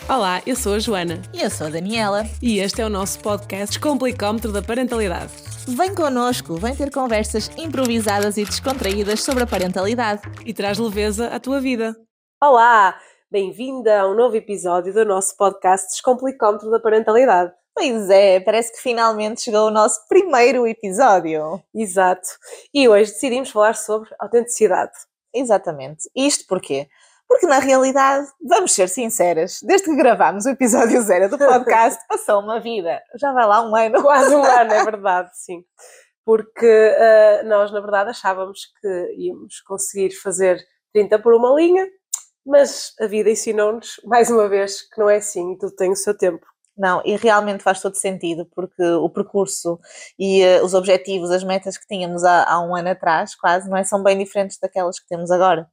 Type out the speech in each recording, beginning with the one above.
Olá, eu sou a Joana. E eu sou a Daniela. E este é o nosso podcast Descomplicómetro da Parentalidade. Vem connosco, vem ter conversas improvisadas e descontraídas sobre a parentalidade. E traz leveza à tua vida. Olá, bem-vinda a um novo episódio do nosso podcast Descomplicómetro da Parentalidade. Pois é, parece que finalmente chegou o nosso primeiro episódio. Exato. E hoje decidimos falar sobre autenticidade. Exatamente. Isto porquê? Porque na realidade, vamos ser sinceras, desde que gravámos o episódio 0 do podcast, passou uma vida. Já vai lá um ano. Quase um ano, é verdade, sim. Porque nós, na verdade, achávamos que íamos conseguir fazer 30 por uma linha, mas a vida ensinou-nos, mais uma vez, que não é assim e tudo tem o seu tempo. Não, e realmente faz todo sentido, porque o percurso e os objetivos, as metas que tínhamos há um ano atrás, quase, não é? São bem diferentes daquelas que temos agora.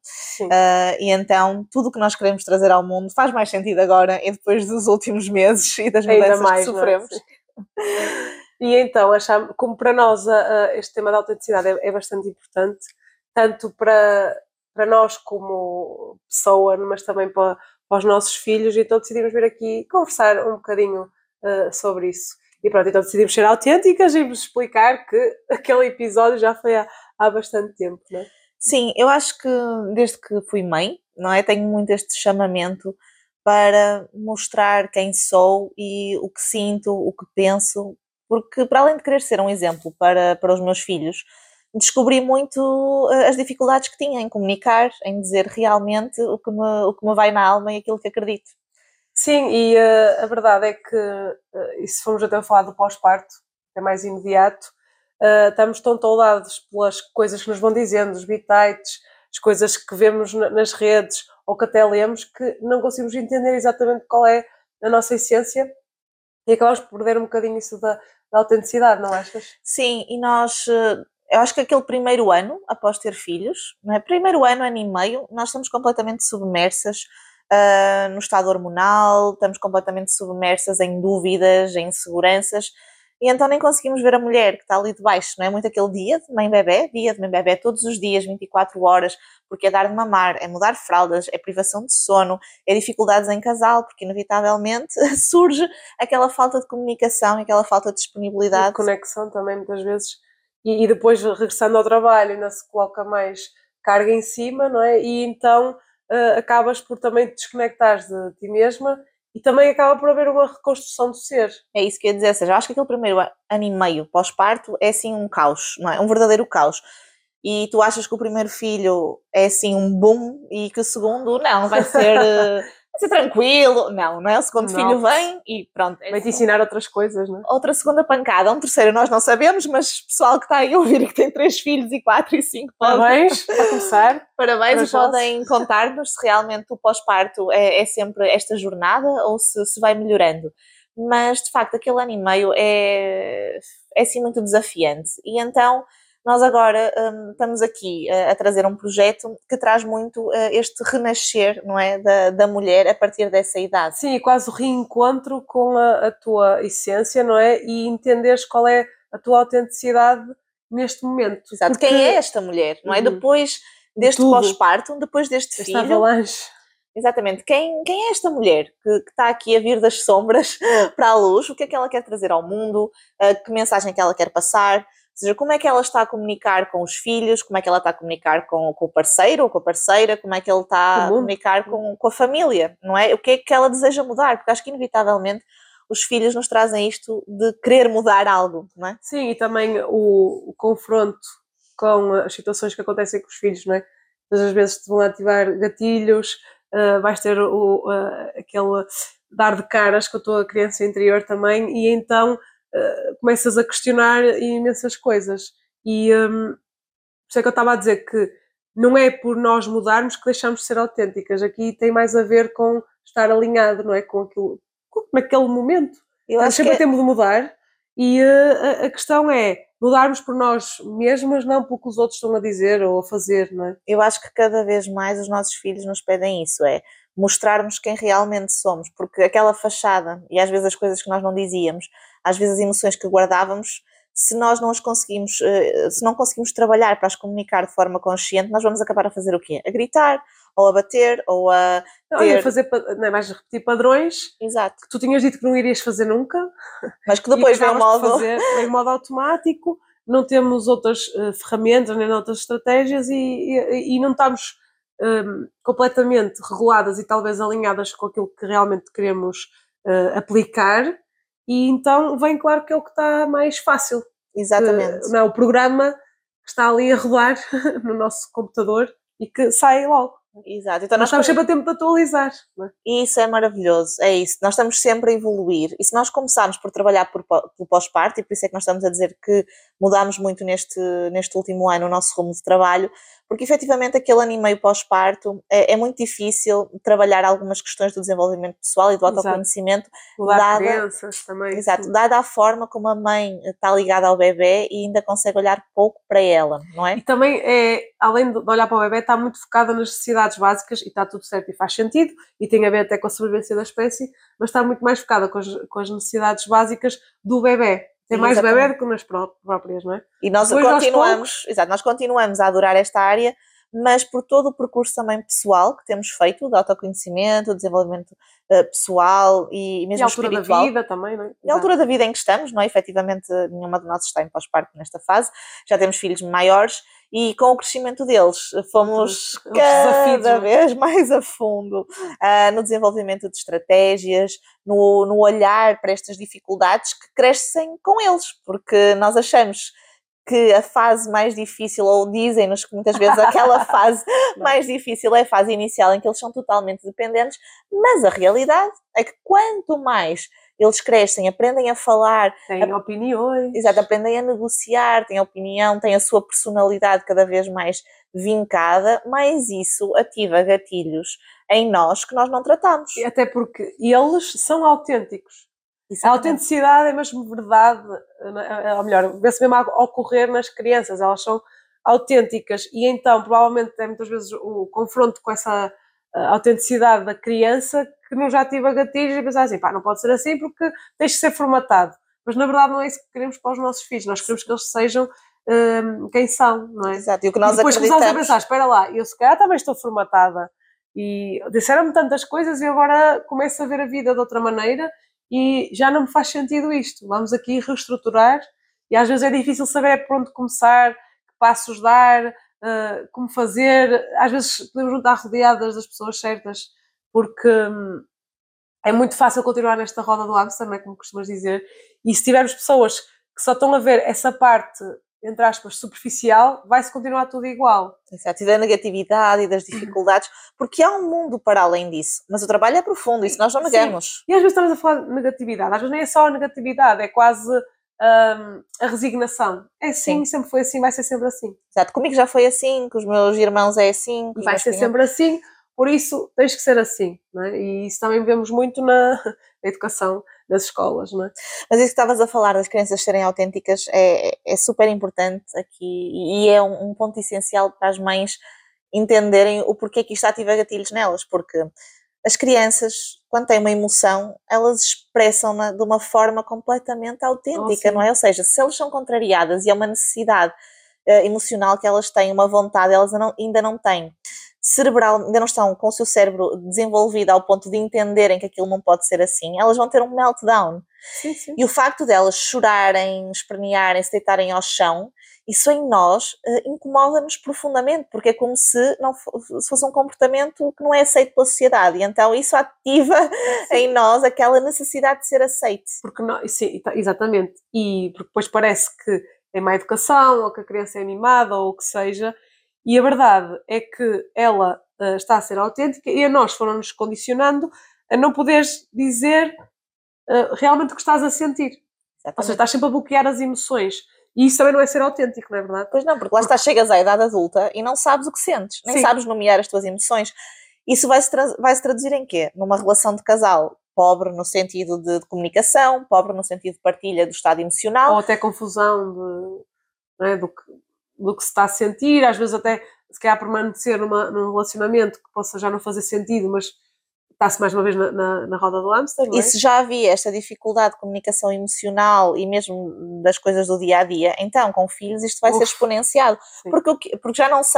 E então, tudo o que nós queremos trazer ao mundo faz mais sentido agora e depois dos últimos meses e das mudanças que sofremos. Não é? E então, achamos, como para nós este tema da autenticidade é bastante importante, tanto para nós como pessoa, mas também para os nossos filhos, então decidimos vir aqui conversar um bocadinho sobre isso. E pronto, então decidimos ser autênticas e vos explicar que aquele episódio já foi há bastante tempo, não é? Sim, eu acho que desde que fui mãe, não é? Tenho muito este chamamento para mostrar quem sou e o que sinto, o que penso, porque para além de querer ser um exemplo para os meus filhos, descobri muito as dificuldades que tinha em comunicar, em dizer realmente o que me vai na alma e aquilo que acredito. Sim, e a verdade é que, e se formos até a falar do pós-parto, é mais imediato, estamos tão toldados pelas coisas que nos vão dizendo, os bitites, as coisas que vemos nas redes ou que até lemos, que não conseguimos entender exatamente qual é a nossa essência e acabamos por perder um bocadinho isso da autenticidade, não achas? Sim, e nós... Eu acho que aquele primeiro ano, após ter filhos, não é? Primeiro ano e meio, nós estamos completamente submersas no estado hormonal, estamos completamente submersas em dúvidas, em inseguranças, e então nem conseguimos ver a mulher que está ali de baixo, não é? Muito aquele dia de mãe-bebé, todos os dias, 24 horas, porque é dar de mamar, é mudar fraldas, é privação de sono, é dificuldades em casal, porque inevitavelmente surge aquela falta de comunicação, aquela falta de disponibilidade. E de conexão também, muitas vezes. E depois, regressando ao trabalho, ainda se coloca mais carga em cima, não é? E então acabas por também te desconectares de ti mesma e também acaba por haver uma reconstrução do ser. É isso que eu ia dizer, ou seja, eu acho que aquele primeiro ano e meio pós-parto é assim um caos, não é? Um verdadeiro caos. E tu achas que o primeiro filho é assim um boom e que o segundo, não, vai ser tranquilo. Não é? O segundo filho vem e pronto. Vai-te ensinar outras coisas, não é? Outra segunda pancada, um terceiro nós não sabemos, mas o pessoal que está aí a ouvir que tem 3 filhos e 4 e 5 parabéns, para começar. Parabéns e podem contar-nos se realmente o pós-parto é sempre esta jornada ou se vai melhorando. Mas de facto aquele ano e meio é assim muito desafiante e então nós agora estamos aqui a trazer um projeto que traz muito este renascer, não é, da mulher a partir dessa idade. Sim, quase o reencontro com a tua essência, não é? E entenderes qual é a tua autenticidade neste momento. Exato, porque... quem é esta mulher, não é? Depois deste pós-parto, depois deste filho... avalanche. Exatamente, quem é esta mulher que está aqui a vir das sombras para a luz? O que é que ela quer trazer ao mundo? Que mensagem é que ela quer passar? Ou seja, como é que ela está a comunicar com os filhos, como é que ela está a comunicar com o parceiro ou com a parceira, como é que ele está a comunicar com a família, não é? O que é que ela deseja mudar? Porque acho que inevitavelmente os filhos nos trazem isto de querer mudar algo, não é? Sim, e também o confronto com as situações que acontecem com os filhos, não é? Às vezes te vão ativar gatilhos, vais ter aquele dar de caras com a tua criança interior também, e então começas a questionar imensas coisas. E por isso é que eu estava a dizer que não é por nós mudarmos que deixamos de ser autênticas. Aqui tem mais a ver com estar alinhado, não é? Com aquilo, naquele momento. Nós sempre temos de mudar e a questão é mudarmos por nós mesmas, não pelo que os outros estão a dizer ou a fazer, não é? Eu acho que cada vez mais os nossos filhos nos pedem isso, é mostrarmos quem realmente somos, porque aquela fachada e às vezes as coisas que nós não dizíamos, às vezes as emoções que guardávamos, se nós não as conseguimos, se não conseguimos trabalhar para as comunicar de forma consciente, nós vamos acabar a fazer o quê? A gritar, ou a bater, ou a ter... fazer, não é mais repetir padrões. Exato. Que tu tinhas dito que não irias fazer nunca. Mas que depois vem o modo... Vem modo automático, não temos outras ferramentas, nem outras estratégias e não estamos completamente reguladas e talvez alinhadas com aquilo que realmente queremos aplicar, e então vem, claro, que é o que está mais fácil. Exatamente. Não, o programa que está ali a rodar no nosso computador e que sai logo. Exato. Então nós estamos sempre a tempo de atualizar. Não é? E isso é maravilhoso, é isso. Nós estamos sempre a evoluir. E se nós começarmos por trabalhar pelo pós-parto, e por isso é que nós estamos a dizer que mudámos muito neste último ano o nosso rumo de trabalho, porque efetivamente aquele ano e meio pós-parto é muito difícil trabalhar algumas questões do desenvolvimento pessoal e do autoconhecimento. Mudar crenças também. Exato, dada a forma como a mãe está ligada ao bebê e ainda consegue olhar pouco para ela, não é? E também, além de olhar para o bebê, está muito focada nas necessidades básicas, e está tudo certo e faz sentido, e tem a ver até com a sobrevivência da espécie, mas está muito mais focada com as necessidades básicas do bebê. Tem mais bebê do que nas próprias, não é? E nós continuamos, nós continuamos a adorar esta área, mas por todo o percurso também pessoal que temos feito, de autoconhecimento, desenvolvimento pessoal e mesmo espiritual. E a altura da vida também, não é? E a altura da vida em que estamos, não é? Efetivamente, nenhuma de nós está em pós-parto nesta fase, já temos filhos maiores e com o crescimento deles fomos cada vez mais a fundo no desenvolvimento de estratégias, no olhar para estas dificuldades que crescem com eles, porque nós achamos que a fase mais difícil, ou dizem-nos que muitas vezes aquela fase mais difícil é a fase inicial em que eles são totalmente dependentes, mas a realidade é que quanto mais eles crescem, aprendem a falar, têm opiniões, exato, aprendem a negociar, têm opinião, têm a sua personalidade cada vez mais vincada, mais isso ativa gatilhos em nós que nós não tratamos. Até porque eles são autênticos. Exatamente. A autenticidade é mesmo verdade, ou melhor, vê-se mesmo a ocorrer nas crianças, elas são autênticas, e então provavelmente é muitas vezes o confronto com essa autenticidade da criança que nos já ativa gatilhos e pensar assim, pá, não pode ser assim porque tens de ser formatado, mas na verdade não é isso que queremos para os nossos filhos, nós queremos que eles sejam quem são, não é? Exato, e o que nós depois começamos a pensar, espera lá, eu se calhar também estou formatada e disseram-me tantas coisas e agora começo a ver a vida de outra maneira e já não me faz sentido isto, vamos aqui reestruturar, e às vezes é difícil saber por onde começar, que passos dar, como fazer, às vezes podemos não estar rodeadas das pessoas certas, porque é muito fácil continuar nesta roda do hamster, não é, como costumas dizer, e se tivermos pessoas que só estão a ver essa parte, entre aspas, superficial, vai-se continuar tudo igual. Exato, e da negatividade e das dificuldades, porque há um mundo para além disso, mas o trabalho é profundo, isso nós não negamos. Sim. E às vezes estamos a falar de negatividade, às vezes nem é só a negatividade, é quase a resignação. É assim, sempre foi assim, vai ser sempre assim. Exato, comigo já foi assim, com os meus irmãos é assim. E vai ser sempre assim, por isso tens que ser assim, não é? E isso também vemos muito na educação, nas escolas, não é? Mas isso que estavas a falar das crianças serem autênticas é super importante aqui, e é um ponto essencial para as mães entenderem o porquê que isto ativa gatilhos nelas, porque as crianças, quando têm uma emoção, elas expressam-na de uma forma completamente autêntica, não é? Ou seja, se elas são contrariadas e é uma necessidade emocional que elas têm, uma vontade, elas ainda não têm cerebral, ainda não estão com o seu cérebro desenvolvido ao ponto de entenderem que aquilo não pode ser assim, elas vão ter um meltdown. Sim, sim. E o facto delas chorarem, espernearem, se deitarem ao chão, isso em nós incomoda-nos profundamente, porque é como se fosse um comportamento que não é aceito pela sociedade, e então isso ativa em nós aquela necessidade de ser aceito. Porque não, sim, exatamente, e porque depois parece que é má educação, ou que a criança é animada, ou o que seja, e a verdade é que ela está a ser autêntica, e a nós foram-nos condicionando a não poderes dizer realmente o que estás a sentir. Exatamente. Ou seja, estás sempre a bloquear as emoções. E isso também não é ser autêntico, não é verdade? Pois não, porque lá estás, chegas à idade adulta e não sabes o que sentes, nem sabes nomear as tuas emoções. Isso vai-se traduzir em quê? Numa relação de casal pobre no sentido de comunicação, pobre no sentido de partilha do estado emocional. Ou até confusão do que se está a sentir, às vezes até se calhar permanecer num relacionamento que possa já não fazer sentido, mas está-se mais uma vez na roda do hamster, não é? E se já havia esta dificuldade de comunicação emocional e mesmo das coisas do dia-a-dia, então com filhos isto vai ser exponenciado, porque já não são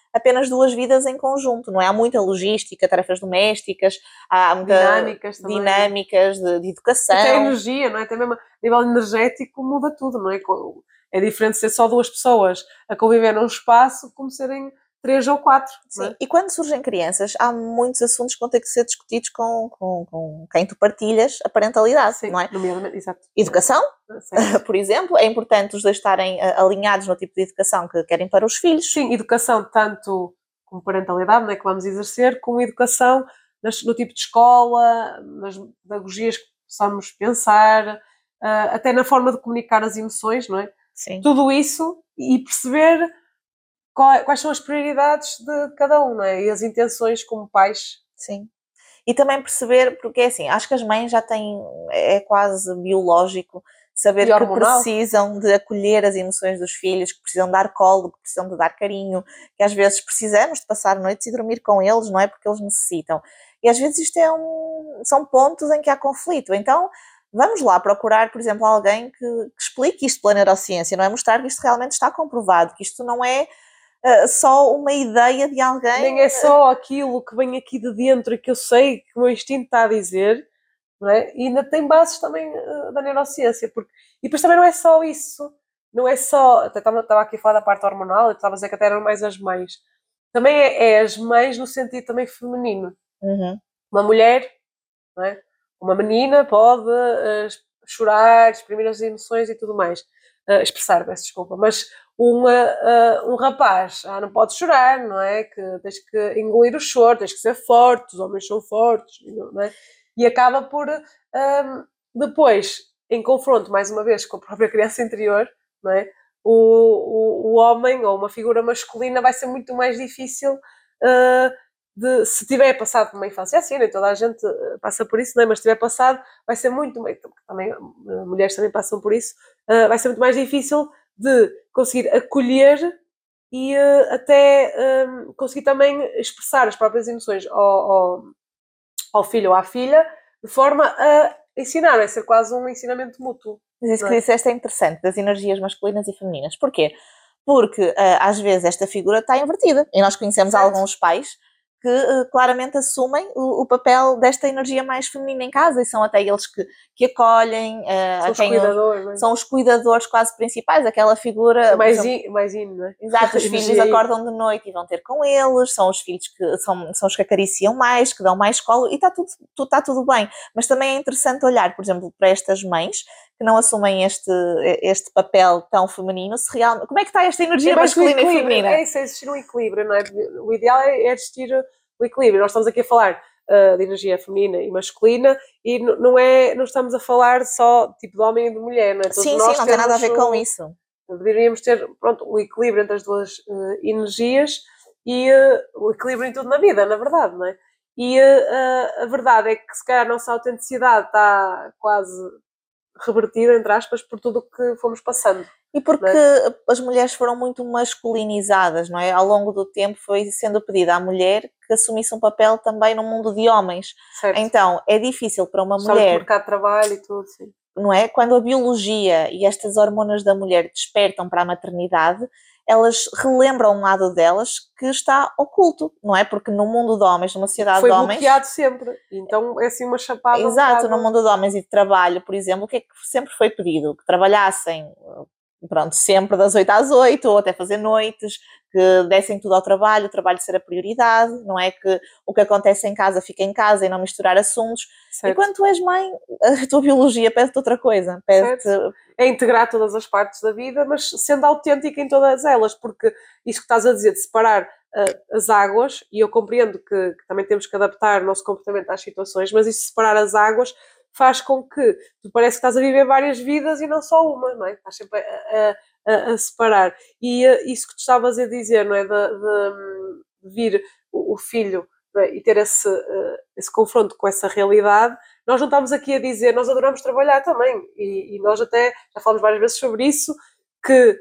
apenas duas vidas em conjunto, não é? Há muita logística, tarefas domésticas, há muita dinâmicas de educação. Até a energia, não é? Até mesmo a nível energético muda tudo, não é? É diferente ser só duas pessoas a conviver num espaço como serem 3 ou 4. Sim, é? E quando surgem crianças, há muitos assuntos que vão ter que ser discutidos com quem tu partilhas a parentalidade, Sim, não é? nomeadamente, exato. Educação, Certo. por exemplo, é importante os dois estarem alinhados no tipo de educação que querem para os filhos. Sim, educação tanto como parentalidade, não é, que vamos exercer, como educação no tipo de escola, nas pedagogias que possamos pensar, até na forma de comunicar as emoções, não é? Sim. Tudo isso e perceber quais são as prioridades de cada um, não é? E as intenções como pais. Sim. E também perceber, porque é assim, acho que as mães já têm, é quase biológico, saber E que hormonal. precisam de acolher as emoções dos filhos, que precisam dar colo, que precisam de dar carinho, que às vezes precisamos de passar noites e dormir com eles, não é? Porque eles necessitam. E às vezes isto são pontos em que há conflito. Então, vamos lá procurar, por exemplo, alguém que explique isto pela neurociência, não é? Mostrar que isto realmente está comprovado, que isto não é só uma ideia de alguém. Nem é só aquilo que vem aqui de dentro e que eu sei que o meu instinto está a dizer, não é? E ainda tem bases também da neurociência, e depois também não é só isso, não é só, até estava aqui a falar da parte hormonal, eu estava a dizer que até eram mais as mães, também é as mães no sentido também feminino. Uma mulher, não é? Uma menina pode chorar, exprimir as emoções e tudo mais, expressar, peço desculpa, mas um rapaz, não pode chorar, não é? Que tens que engolir o choro, tens que ser forte, os homens são fortes, não é? E acaba por, depois, em confronto, mais uma vez, com a própria criança interior, não é? O homem ou uma figura masculina vai ser muito mais difícil se tiver passado por uma infância assim, nem toda a gente passa por isso, não é? Mas se tiver passado, vai ser muito mais, também mulheres também passam por isso, vai ser muito mais difícil de conseguir acolher e até conseguir também expressar as próprias emoções ao filho ou à filha, de forma a ensinar, vai ser quase um ensinamento mútuo. Mas isso que disseste é interessante, das energias masculinas e femininas. Porquê? Porque às vezes esta figura está invertida e nós conhecemos alguns pais que claramente assumem o papel desta energia mais feminina em casa e são até eles que acolhem, são os cuidadores, não é? São os cuidadores quase principais, aquela figura... Mais in, não é? Exato, os filhos acordam de noite e vão ter com eles, são os filhos que são os que acariciam mais, que dão mais colo e está tudo bem. Mas também é interessante olhar, por exemplo, para estas mães que não assumem este papel tão feminino, se realmente... Como é que está esta energia masculina e feminina? É isso, é existir um equilíbrio, não é? O ideal é existir o equilíbrio. Nós estamos aqui a falar de energia feminina e masculina e não estamos a falar só tipo de homem e de mulher, não é? Sim, não tem nada a ver com isso. Deveríamos ter, pronto, o equilíbrio entre as duas energias e o equilíbrio em tudo na vida, na verdade, não é? E a verdade é que se calhar a nossa autenticidade está quase revertida, entre aspas, por tudo o que fomos passando. E porque as mulheres foram muito masculinizadas, não é? Ao longo do tempo foi sendo pedida à mulher que assumisse um papel também no mundo de homens. Certo. Então, é difícil para uma Estamos mulher... no mercado de trabalho e tudo, sim. Não é? Quando a biologia e estas hormonas da mulher despertam para a maternidade, elas relembram um lado delas que está oculto, não é? Porque no mundo de homens, numa sociedade de homens... Foi bloqueado sempre, então é assim uma chapada... Exato, no mundo de homens e de trabalho, por exemplo, o que é que sempre foi pedido? Que trabalhassem... Pronto, sempre das 8 às 8, ou até fazer noites, que dessem tudo ao trabalho, o trabalho ser a prioridade, não é? Que o que acontece em casa fica em casa e não misturar assuntos. Certo. E quando tu és mãe, a tua biologia pede-te outra coisa. Pede-te... É integrar todas as partes da vida, mas sendo autêntica em todas elas, porque isso que estás a dizer de separar as águas, e eu compreendo que também temos que adaptar o nosso comportamento às situações, mas isso de separar as águas faz com que tu parece que estás a viver várias vidas e não só uma, não é? Estás sempre a separar. E isso que tu estavas a dizer, não é? De vir o filho, não é? E ter esse confronto com essa realidade. Nós não estamos aqui a dizer, nós adoramos trabalhar também, e nós até já falamos várias vezes sobre isso, que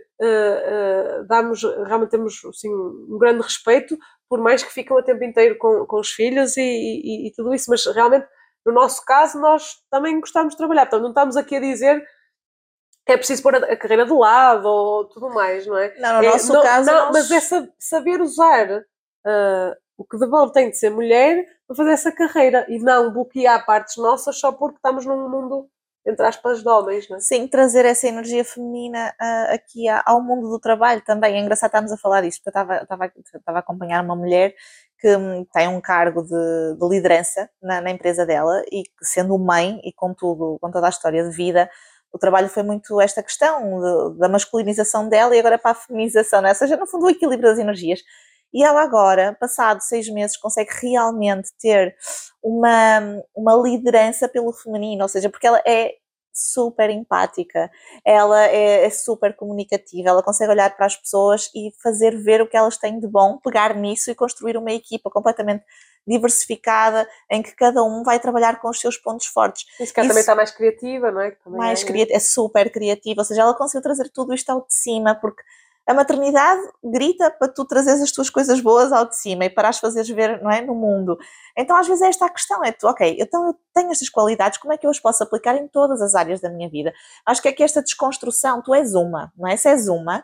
realmente temos assim, um grande respeito, por mais que ficam o tempo inteiro com os filhos e tudo isso, mas realmente no nosso caso, nós também gostamos de trabalhar. Portanto, não estamos aqui a dizer que é preciso pôr a carreira de lado ou tudo mais, não é? Não, no nosso caso, mas é saber usar o que de bom tem de ser mulher para fazer essa carreira e não bloquear partes nossas só porque estamos num mundo, entre aspas, de homens, não é? Sim, trazer essa energia feminina aqui ao mundo do trabalho também. É engraçado estarmos a falar disto, porque eu estava a acompanhar uma mulher que tem um cargo de liderança na empresa dela e que, sendo mãe e com toda a história de vida, o trabalho foi muito esta questão da masculinização dela e agora para a feminização, não é? Ou seja, no fundo o equilíbrio das energias. E ela agora, passado 6 meses, consegue realmente ter uma liderança pelo feminino, ou seja, porque ela é super empática, ela é super comunicativa, ela consegue olhar para as pessoas e fazer ver o que elas têm de bom, pegar nisso e construir uma equipa completamente diversificada, em que cada um vai trabalhar com os seus pontos fortes. Isso que ela também está mais criativa, não é? É super criativa, ou seja, ela conseguiu trazer tudo isto ao de cima, porque a maternidade grita para tu trazeres as tuas coisas boas ao de cima e para as fazeres ver, não é, no mundo. Então às vezes é esta a questão, é tu, ok, então eu tenho estas qualidades, como é que eu as posso aplicar em todas as áreas da minha vida? Acho que é que esta desconstrução, tu és uma, não é? Se és uma,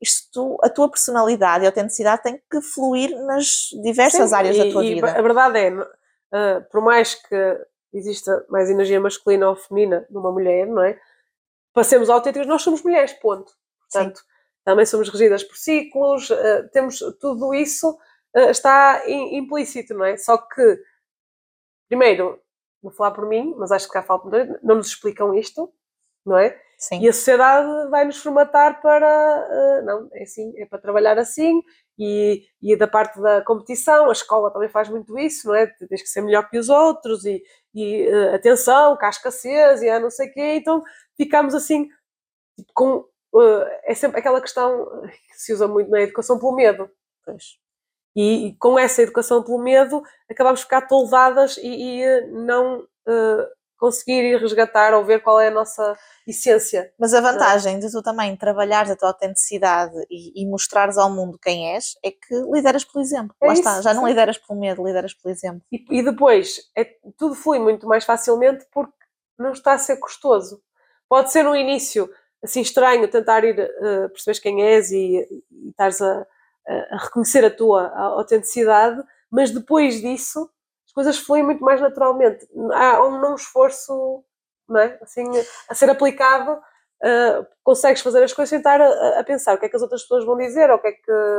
a tua personalidade e autenticidade tem que fluir nas diversas áreas da tua vida. A verdade é, por mais que exista mais energia masculina ou feminina numa mulher, não é? Para sermos autênticos, nós somos mulheres, ponto. Portanto, também somos regidas por ciclos, temos tudo isso, está implícito, não é? Só que, primeiro, vou falar por mim, mas acho que cá falo por dois, não nos explicam isto, não é? Sim. E a sociedade vai nos formatar para, não, é assim, é para trabalhar assim, e da parte da competição, a escola também faz muito isso, não é? Tens que ser melhor que os outros, e atenção, que há escassez, e há não sei o quê, então ficamos assim, tipo, com... é sempre aquela questão que se usa muito na educação pelo medo. Pois. E com essa educação pelo medo acabamos de ficar toldadas e não conseguir ir resgatar ou ver qual é a nossa essência. Mas a vantagem de tu também trabalhares a tua autenticidade e mostrares ao mundo quem és é que lideras pelo exemplo. Lá está, já não lideras pelo medo, lideras pelo exemplo. E depois tudo flui muito mais facilmente porque não está a ser custoso. Pode ser no início assim estranho tentar ir perceberes quem és e estares a reconhecer a tua autenticidade, mas depois disso as coisas fluem muito mais naturalmente. Há um não esforço, não é? Assim, a ser aplicado, consegues fazer as coisas sem estar a pensar o que é que as outras pessoas vão dizer, ou o que é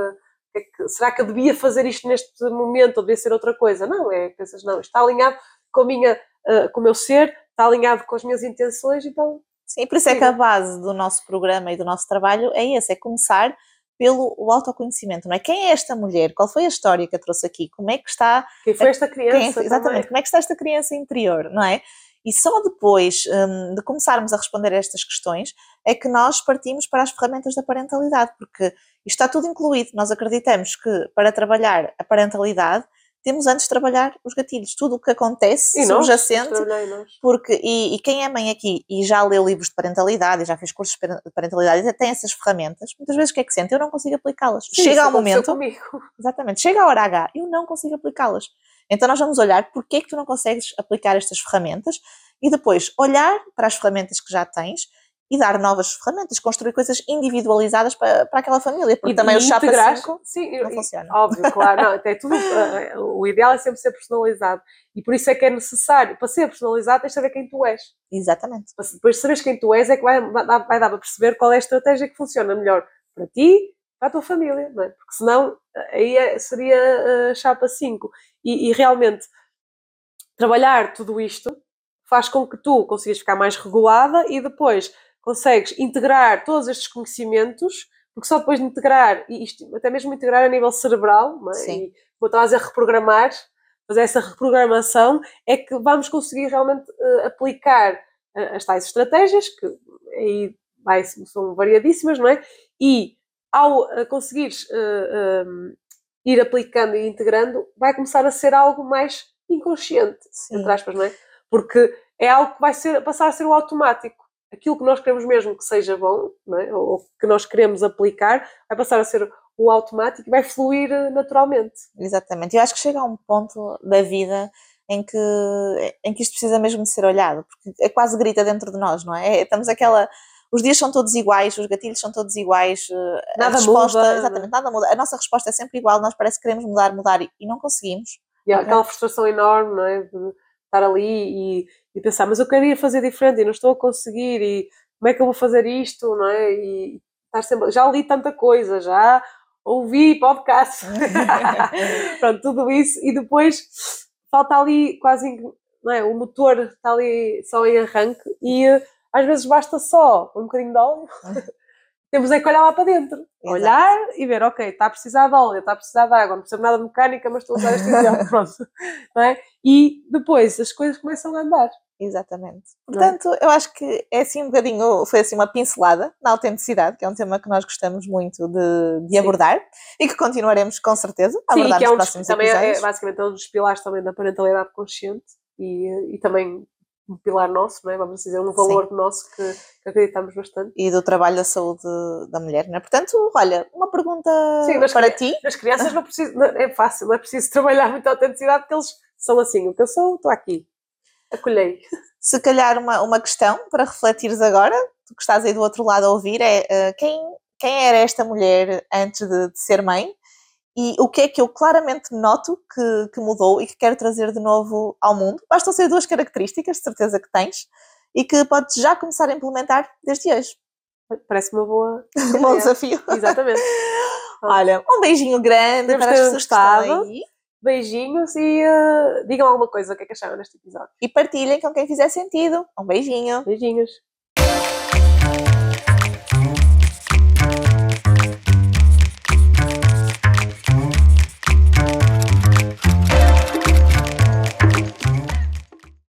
que será que eu devia fazer isto neste momento ou devia ser outra coisa? Não, pensas, não, isto está alinhado com o meu ser, está alinhado com as minhas intenções, então... Sim, por isso é que a base do nosso programa e do nosso trabalho é esse, é começar pelo autoconhecimento, não é? Quem é esta mulher? Qual foi a história que a trouxe aqui? Como é que está... Quem foi esta criança? Exatamente, como é que está esta criança interior, não é? E só depois de começarmos a responder a estas questões é que nós partimos para as ferramentas da parentalidade, porque isto está tudo incluído. Nós acreditamos que para trabalhar a parentalidade temos antes de trabalhar os gatilhos, tudo o que acontece subjacente, porque, e quem é mãe aqui e já leu livros de parentalidade e já fez cursos de parentalidade e tem essas ferramentas, muitas vezes o que é que sente? Eu não consigo aplicá-las. Chega ao momento, exatamente, chega a hora H, eu não consigo aplicá-las. Então nós vamos olhar porque é que tu não consegues aplicar estas ferramentas e depois olhar para as ferramentas que já tens e dar novas ferramentas, construir coisas individualizadas para aquela família, porque também o chapa 5 não funciona. Óbvio, claro, não, até tudo, o ideal é sempre ser personalizado e por isso é que é necessário, para ser personalizado tens de saber quem tu és. Exatamente. Depois de saberes quem tu és é que vai dar para perceber qual é a estratégia que funciona melhor para ti, para a tua família, não é? Porque senão aí seria chapa 5 e realmente trabalhar tudo isto faz com que tu consigas ficar mais regulada e depois consegues integrar todos estes conhecimentos, porque só depois de integrar, e isto, até mesmo integrar a nível cerebral, não é? Sim. E como estás a reprogramar, fazer essa reprogramação, é que vamos conseguir realmente aplicar as tais estratégias, que aí são variadíssimas, não é? E ao conseguires ir aplicando e integrando, vai começar a ser algo mais inconsciente, entre aspas, não é? Porque é algo que vai passar a ser o automático. Aquilo que nós queremos mesmo que seja bom, não é? Ou que nós queremos aplicar, vai passar a ser o automático e vai fluir naturalmente. Exatamente. Eu acho que chega a um ponto da vida em que isto precisa mesmo de ser olhado, porque é quase grita dentro de nós, não é? Estamos os dias são todos iguais, os gatilhos são todos iguais, a Nada resposta, muda. exatamente, nada muda. A nossa resposta é sempre igual, nós parece que queremos mudar e não conseguimos. E há Ok. aquela frustração enorme, não é? De estar ali e pensar, mas eu queria fazer diferente e não estou a conseguir, e como é que eu vou fazer isto, não é? E estar sempre, já li tanta coisa, já ouvi podcast, pronto, tudo isso, e depois falta ali quase, não é? O motor está ali só em arranque e às vezes basta só um bocadinho de óleo. Temos é que olhar lá para dentro, olhar e ver, ok, está a precisar de óleo, está a precisar de água, não percebo nada de mecânica, mas estou a usar este exemplo, pronto, não é? E depois as coisas começam a andar. Exatamente. Portanto, eu acho que é assim um bocadinho, foi assim uma pincelada na autenticidade, que é um tema que nós gostamos muito de abordar e que continuaremos com certeza a abordar que é nos próximos também episódios. basicamente um dos pilares também da parentalidade consciente e também um pilar nosso, não é? Vamos dizer, um valor nosso que acreditamos bastante. E do trabalho da saúde da mulher, não é? Portanto, olha, uma pergunta para ti. As crianças não precisam, é fácil, não é preciso trabalhar muita autenticidade porque eles são assim, o que eu sou, estou aqui, acolhei. Se calhar uma questão para refletires agora, tu que estás aí do outro lado a ouvir, é quem era esta mulher antes de ser mãe e o que é que eu claramente noto que mudou e que quero trazer de novo ao mundo. Bastam ser 2 características, de certeza que tens, e que podes já começar a implementar desde hoje. Parece uma boa Um bom desafio. Exatamente. Olha, um beijinho grande Espero para que as tenham pessoas que estão gostado. aí. Beijinhos e digam alguma coisa, o que é que acharam neste episódio. E partilhem com quem fizer sentido. Um beijinho. Beijinhos.